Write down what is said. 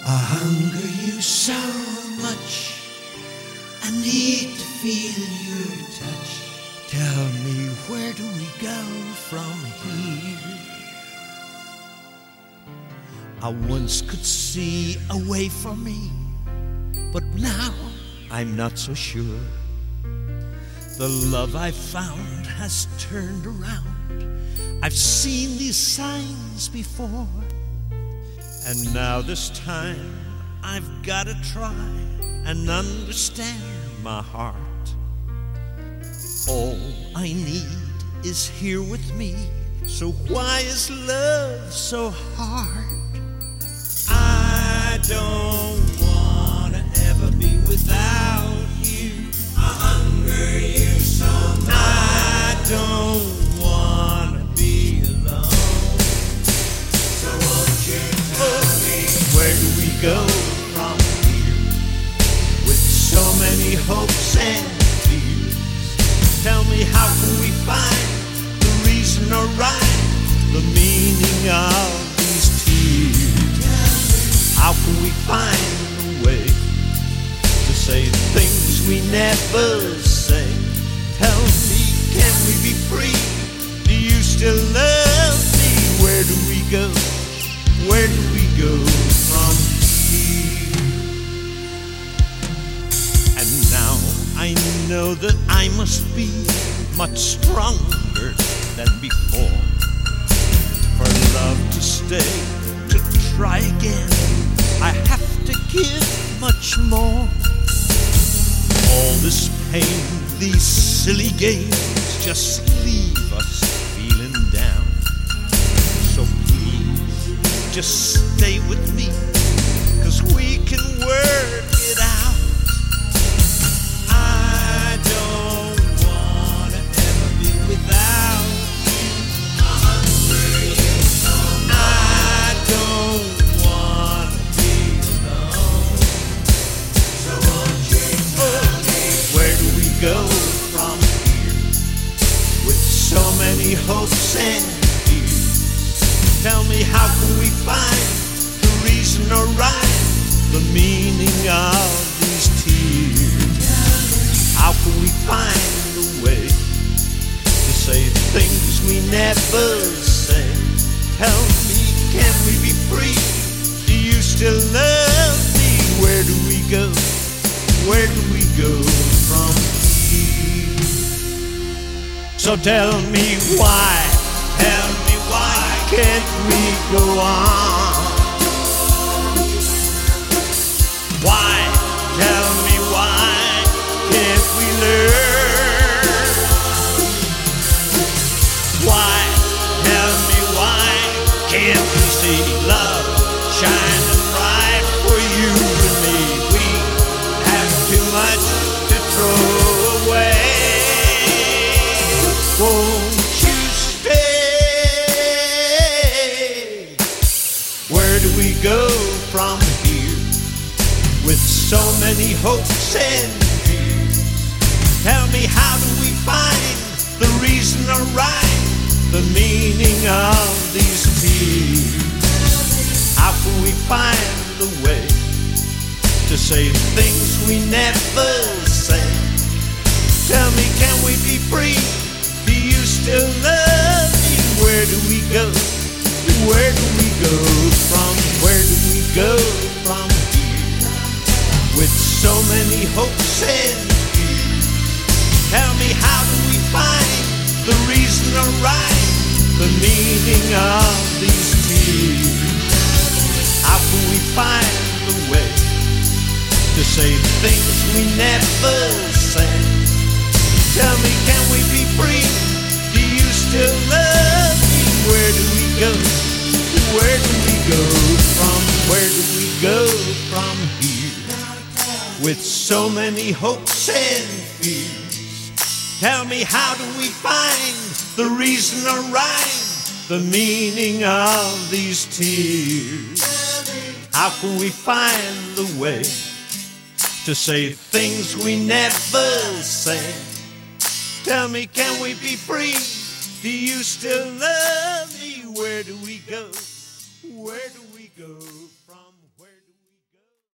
I hunger you so much, I need to feel your touch. Tell me, where do we go from here? I once could see a way for me, but now I'm not so sure. The love I found has turned around. I've seen these signs before, and now this time I've gotta try and understand my heart. All I need is here with me, so why is love so hard? I don't wanna ever be without you. I hunger you so much. I don't wanna be alone. So won't you tell me, where do we go from here? With so many hopes and fears, tell me, how can we find the reason or rhyme, the meaning of these tears? How can we find a way to say things we never say? Tell me, can we be free? Do you still love me? Where do we go? Where do we go from here? And now I know that I must be much stronger than before, for love to stay, to try again, I have to give much more. All this pain, these silly games, just leave us feeling down. So please, just stay with me, 'cause we can work it out. I don't wanna ever be without you. I hunger you so much. I don't wanna be alone. So won't you tell me, where do we go from here? With so many hopes and fears, tell me, how can we find the reason or rhyme, the meaning of these tears? How can we find a way to say things we never say? Tell me, can we be free? Do you still love me? Where do we go? Where do we go from here? So tell me why can't we go on? Why, tell me why can't we learn? Why, tell me why can't we see love shining bright for you and me? We have too much to throw away. Won't you stay? Where do we go from here? With so many hopes and fears, tell me, how do we find the reason or rhyme, the meaning of these tears? How can we find the way to say things we never say? Tell me, can we be free? Do you still love me? Where do we go? Where do we go from? Where do we go from here? With so many hopes and fears, tell me, how do we find the reason or rhyme, the meaning of these tears? How can we find the way to say things we never say? Tell me, can we be free? Do you still love me? Where do we go? Where do we go from? Where do we go from here? With so many hopes and fears, tell me, how do we find the reason or rhyme, the meaning of these tears? How can we find the way to say things we never say? Tell me, can we be free? Do you still love me? Where do we go? Where do we go?